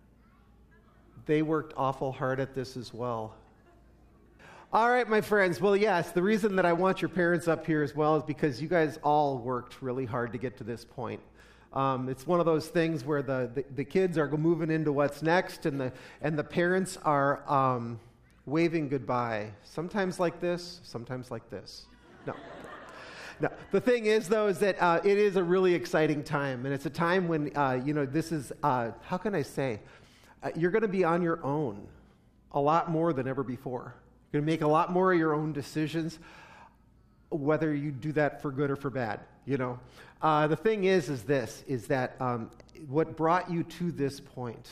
they worked awful hard at this as well. All right, my friends. Well, yes, the reason that I want your parents up here as well is because you guys all worked really hard to get to this point. Um, it's one of those things where the, the, the kids are moving into what's next, and the and the parents are um, waving goodbye. Sometimes like this, sometimes like this. No. No. The thing is, though, is that uh, it is a really exciting time, and it's a time when, uh, you know, this is, uh, how can I say, uh, you're going to be on your own a lot more than ever before. You're going to make a lot more of your own decisions, whether you do that for good or for bad, you know. Uh, the thing is, is this, is that um, what brought you to this point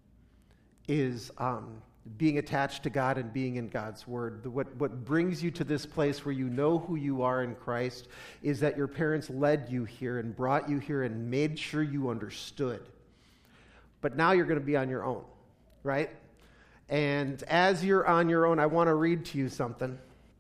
is um, being attached to God and being in God's Word. The, what, what brings you to this place where you know who you are in Christ is that your parents led you here and brought you here and made sure you understood. But now you're going to be on your own, right? And as you're on your own, I want to read to you something.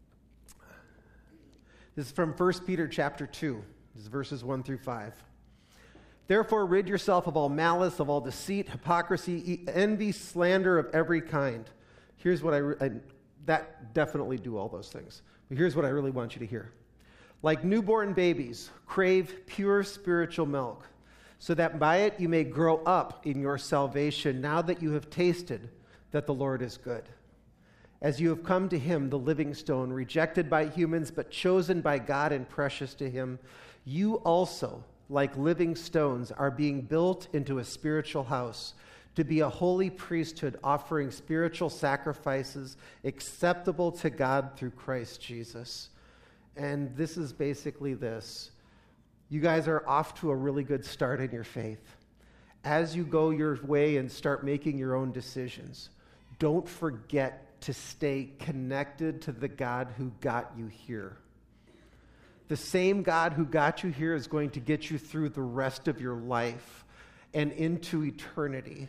This is from First Peter chapter two. This is verses one through five. Therefore, rid yourself of all malice, of all deceit, hypocrisy, envy, slander of every kind. Here's what I, re- I that definitely do all those things. But here's what I really want you to hear. Like newborn babies, crave pure spiritual milk, so that by it you may grow up in your salvation, now that you have tasted that the Lord is good. As you have come to him, the living stone, rejected by humans, but chosen by God and precious to him, you also, like living stones, are being built into a spiritual house, to be a holy priesthood, offering spiritual sacrifices acceptable to God through Christ Jesus. And this is basically this. You guys are off to a really good start in your faith. As you go your way and start making your own decisions, don't forget to stay connected to the God who got you here. The same God who got you here is going to get you through the rest of your life and into eternity.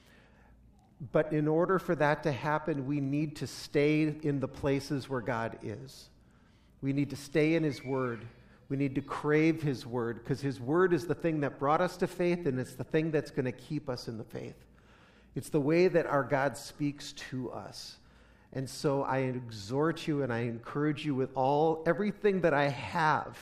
But in order for that to happen, we need to stay in the places where God is. We need to stay in his word. We need to crave his word, because his word is the thing that brought us to faith, and it's the thing that's going to keep us in the faith. It's the way that our God speaks to us. And so I exhort you and I encourage you with all, everything that I have,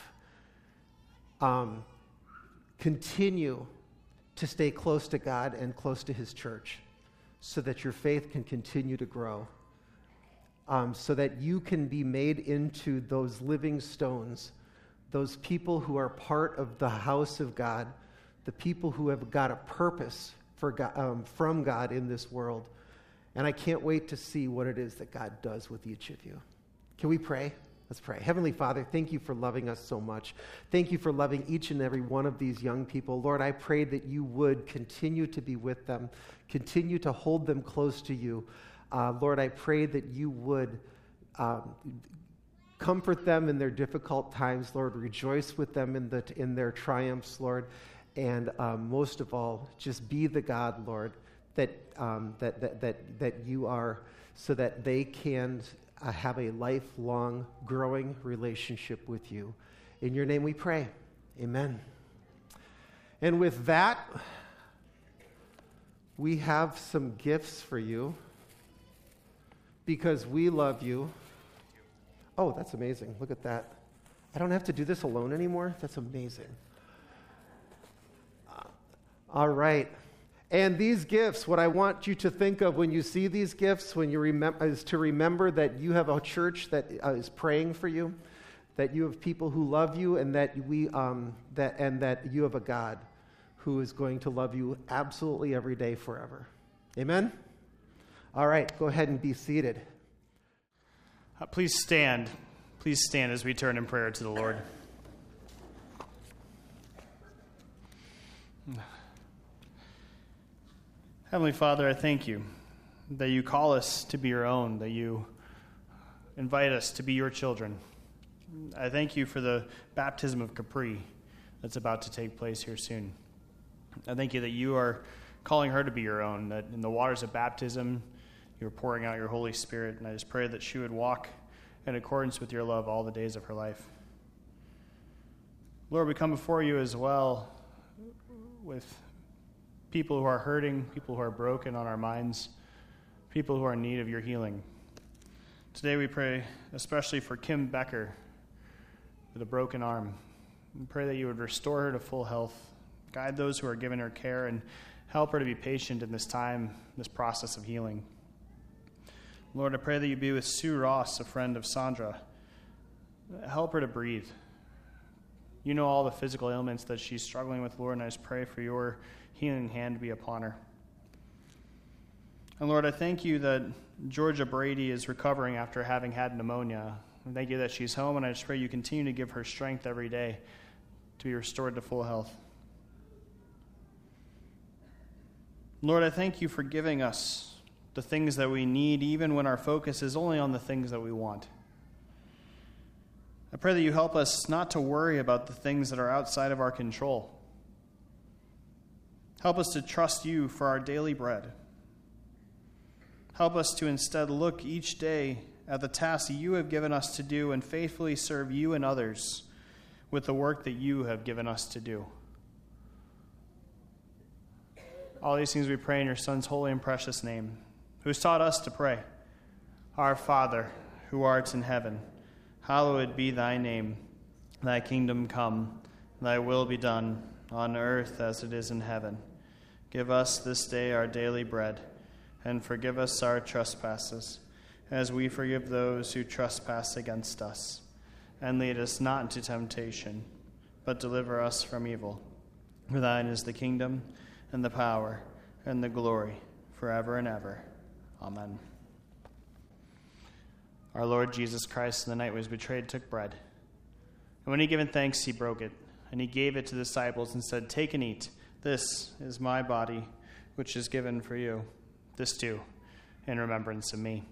um, continue to stay close to God and close to his church so that your faith can continue to grow, um, so that you can be made into those living stones, those people who are part of the house of God, the people who have got a purpose for God, um, from God in this world. And I can't wait to see what it is that God does with each of you. Can we pray? Let's pray. Heavenly Father, thank you for loving us so much. Thank you for loving each and every one of these young people. Lord, I pray that you would continue to be with them, continue to hold them close to you. Uh, Lord, I pray that you would um, comfort them in their difficult times. Lord, rejoice with them in, the, in their triumphs, Lord. And um, most of all, just be the God, Lord, that, um, that, that, that, that you are, so that they can uh, have a lifelong growing relationship with you. In your name we pray. Amen. And with that, we have some gifts for you because we love you. Oh, that's amazing. Look at that. I don't have to do this alone anymore. That's amazing. Uh, all right. And these gifts, what I want you to think of when you see these gifts, when you remember, is to remember that you have a church that uh, is praying for you, that you have people who love you, and that we, um, that and that you have a God who is going to love you absolutely every day forever. Amen? All right, go ahead and be seated. Uh, please stand. Please stand as we turn in prayer to the Lord. Heavenly Father, I thank you that you call us to be your own, that you invite us to be your children. I thank you for the baptism of Capri that's about to take place here soon. I thank you that you are calling her to be your own, that in the waters of baptism, you're pouring out your Holy Spirit, and I just pray that she would walk in accordance with your love all the days of her life. Lord, we come before you as well with people who are hurting, people who are broken on our minds, people who are in need of your healing. Today we pray especially for Kim Becker with a broken arm. We pray that you would restore her to full health, guide those who are giving her care, and help her to be patient in this time, this process of healing. Lord, I pray that you be with Sue Ross, a friend of Sandra. Help her to breathe. You know all the physical ailments that she's struggling with, Lord, and I just pray for your healing hand to be upon her. And Lord, I thank you that Georgia Brady is recovering after having had pneumonia. I thank you that she's home, and I just pray you continue to give her strength every day to be restored to full health. Lord, I thank you for giving us the things that we need, even when our focus is only on the things that we want. I pray that you help us not to worry about the things that are outside of our control. Help us to trust you for our daily bread. Help us to instead look each day at the tasks you have given us to do and faithfully serve you and others with the work that you have given us to do. All these things we pray in your Son's holy and precious name, who has taught us to pray. Our Father, who art in heaven, hallowed be thy name. Thy kingdom come, thy will be done, on earth as it is in heaven. Give us this day our daily bread, and forgive us our trespasses, as we forgive those who trespass against us. And lead us not into temptation, but deliver us from evil. For thine is the kingdom, and the power, and the glory, forever and ever. Amen. Our Lord Jesus Christ, in the night when he was betrayed, took bread. And when he had given thanks, he broke it, and he gave it to the disciples and said, "Take and eat. This is my body, which is given for you. This do in remembrance of me."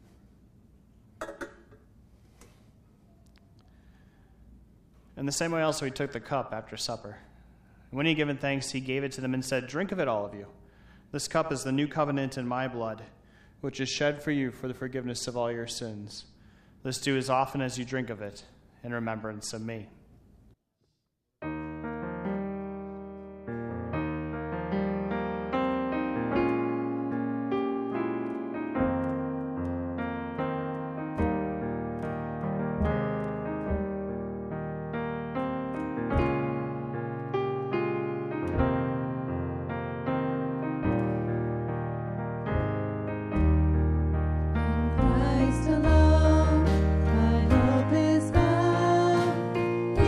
In the same way also he took the cup after supper. And when he had given thanks, he gave it to them and said, "Drink of it, all of you. This cup is the new covenant in my blood, which is shed for you for the forgiveness of all your sins. This do as often as you drink of it in remembrance of me." Christ alone, my hope is found.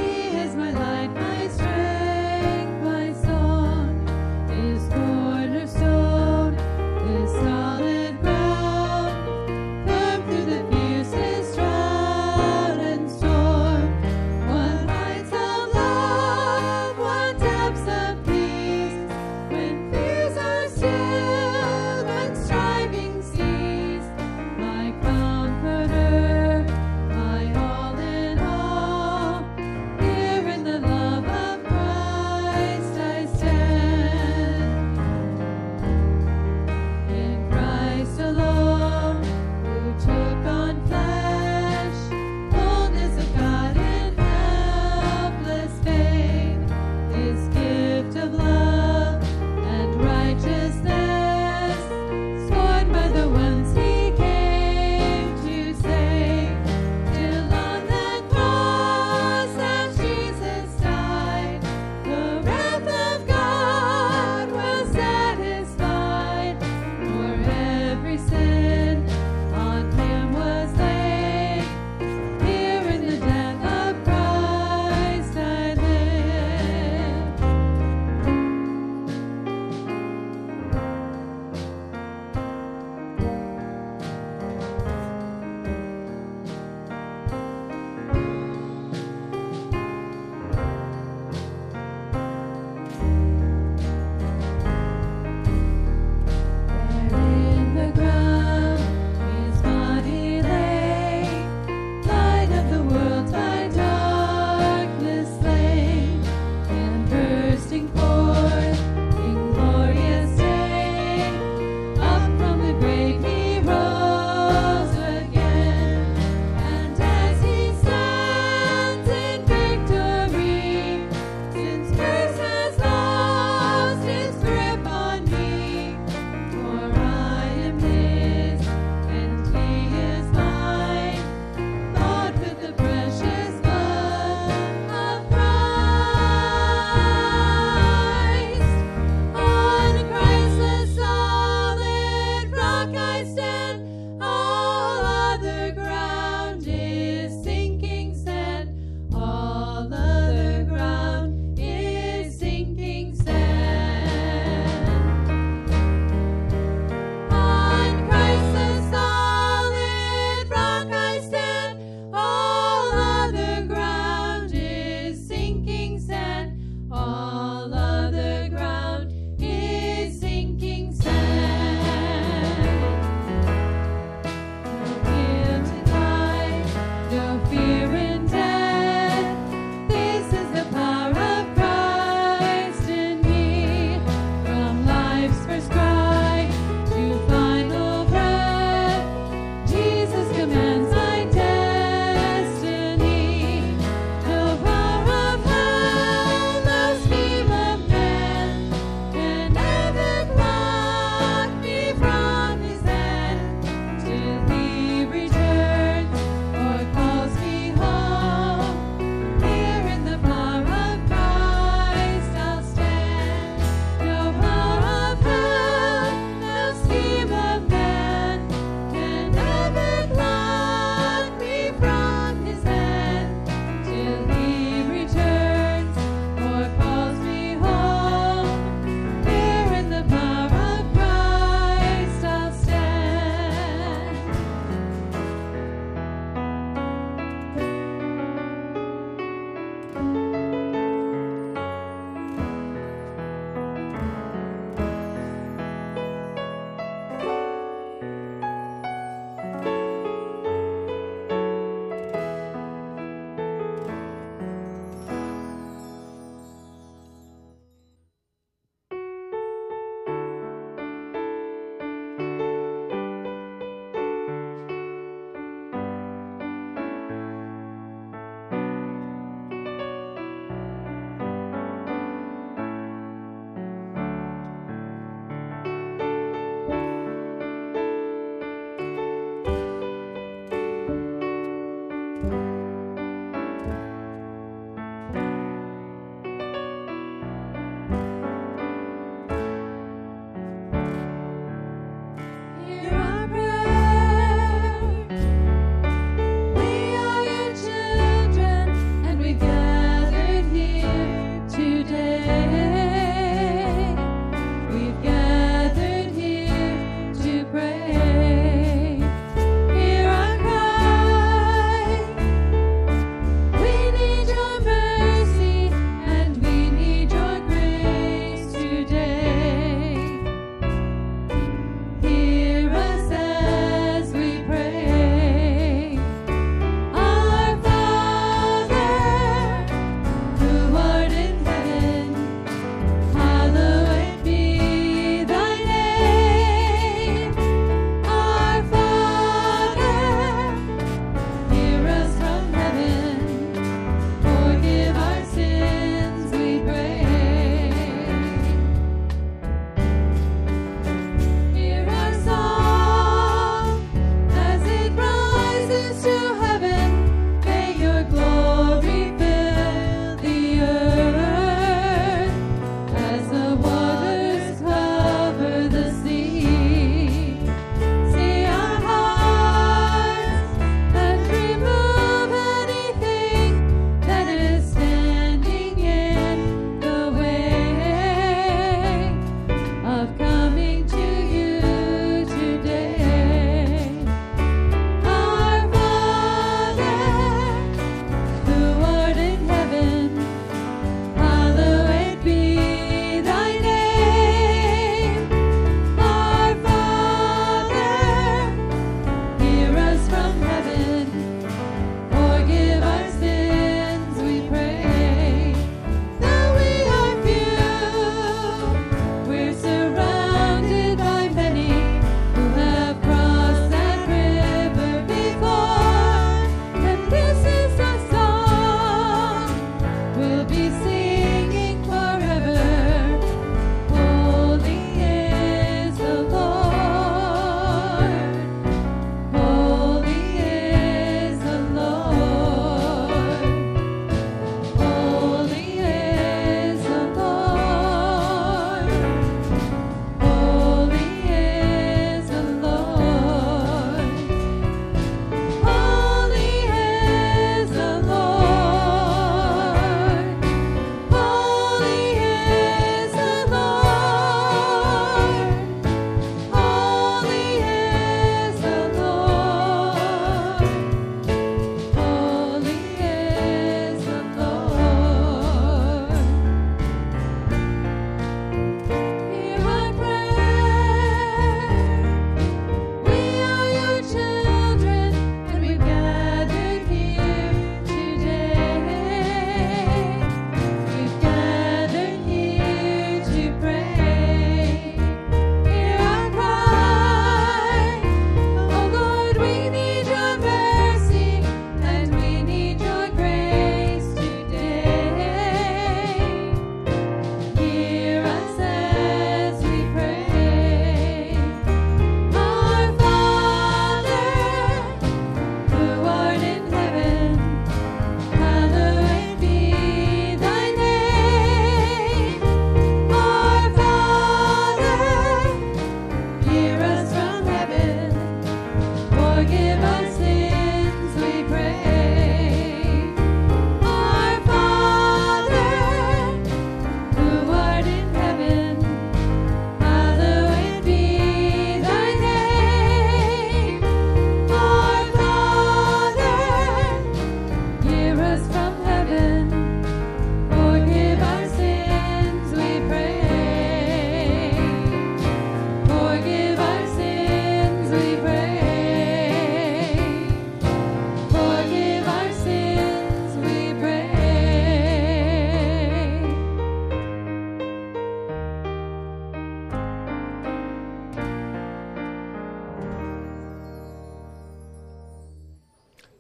I stand, all other ground is sinking sand. All other ground is sinking sand. On Christ the solid rock I stand, all other ground is sinking sand. All other ground is sinking sand.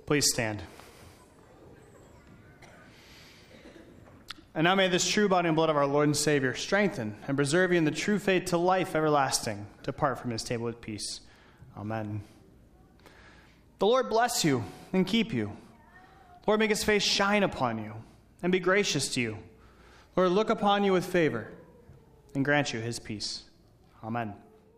Please stand. And now may this true body and blood of our Lord and Savior strengthen and preserve you in the true faith to life everlasting. Depart from his table with peace. Amen. The Lord bless you and keep you. Lord, make his face shine upon you and be gracious to you. Lord, look upon you with favor and grant you his peace. Amen.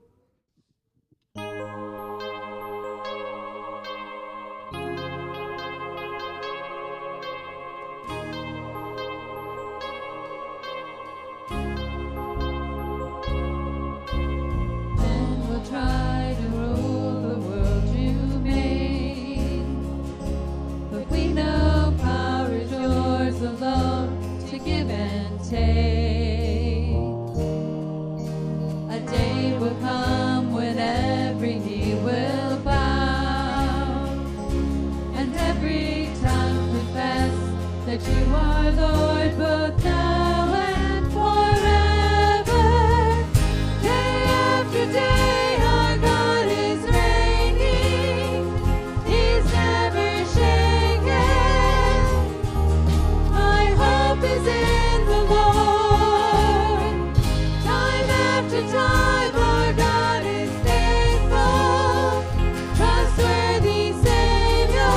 That you are Lord both now and forever. Day after day our God is reigning. He's never shaken. My hope is in the Lord. Time after time our God is faithful, trustworthy Savior.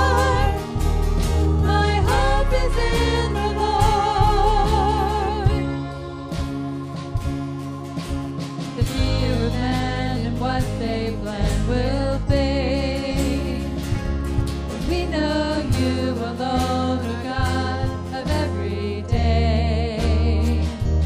In the Lord, the fear of man and what they plan will fade. But we know you alone are God of every day.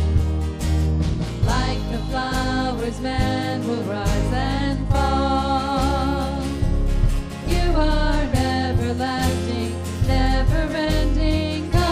Like the flowers, man will rise and fall. You are everlasting, never-ending.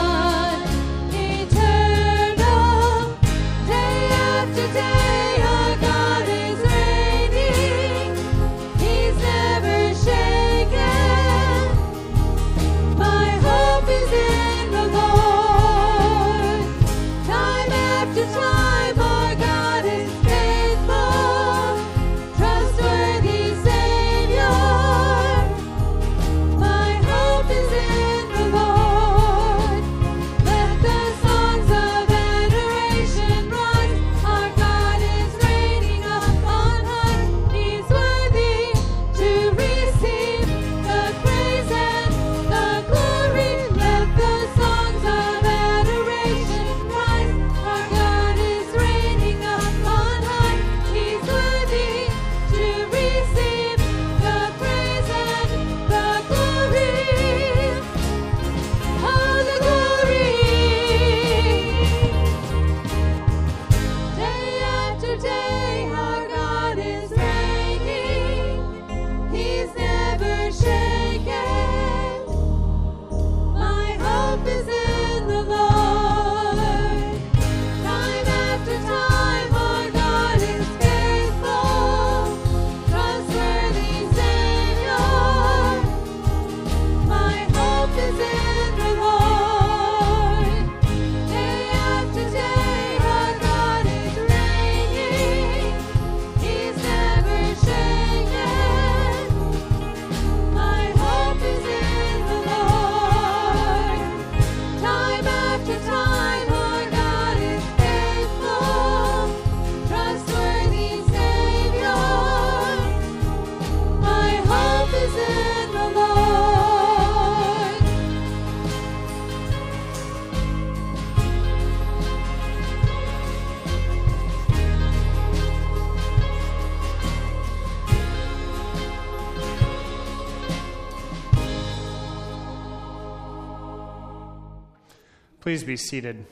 Please be seated.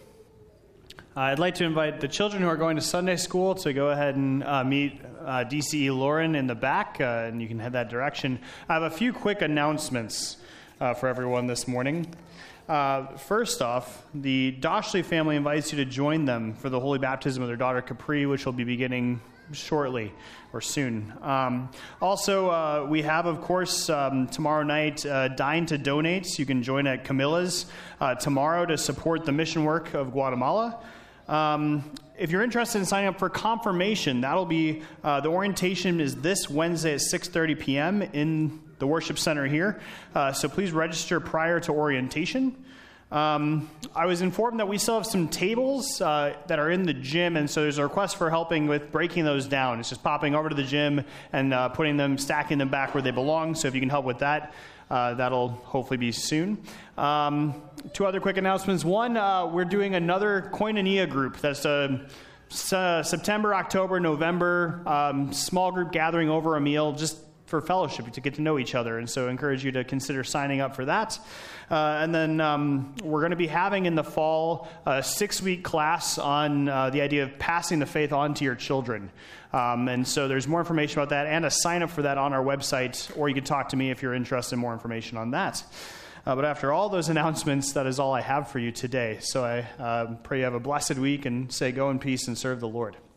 Uh, I'd like to invite the children who are going to Sunday school to go ahead and uh, meet uh, D C E Lauren in the back, uh, and you can head that direction. I have a few quick announcements uh, for everyone this morning. Uh, first off, the Doshley family invites you to join them for the holy baptism of their daughter Capri, which will be beginning shortly or soon. Um, also, uh, we have, of course, um, tomorrow night, uh, Dine to Donate. You can join at Camilla's uh, tomorrow to support the mission work of Guatemala. Um, if you're interested in signing up for confirmation, that'll be, uh, the orientation is this Wednesday at six thirty p.m. in the worship center here. Uh, so please register prior to orientation. Um, I was informed that we still have some tables uh, that are in the gym, and so there's a request for helping with breaking those down. It's just popping over to the gym and uh, putting them, stacking them back where they belong. So if you can help with that, uh, that'll hopefully be soon. Um, two other quick announcements. One, uh, we're doing another Koinonia group. That's a uh, September, October, November um, small group gathering over a meal, just for fellowship, to get to know each other. And so I encourage you to consider signing up for that. Uh, and then um, we're going to be having in the fall a six-week class on uh, the idea of passing the faith on to your children. Um, and so there's more information about that and a sign-up for that on our website, or you can talk to me if you're interested in more information on that. Uh, but after all those announcements, that is all I have for you today. So I uh, pray you have a blessed week, and say go in peace and serve the Lord.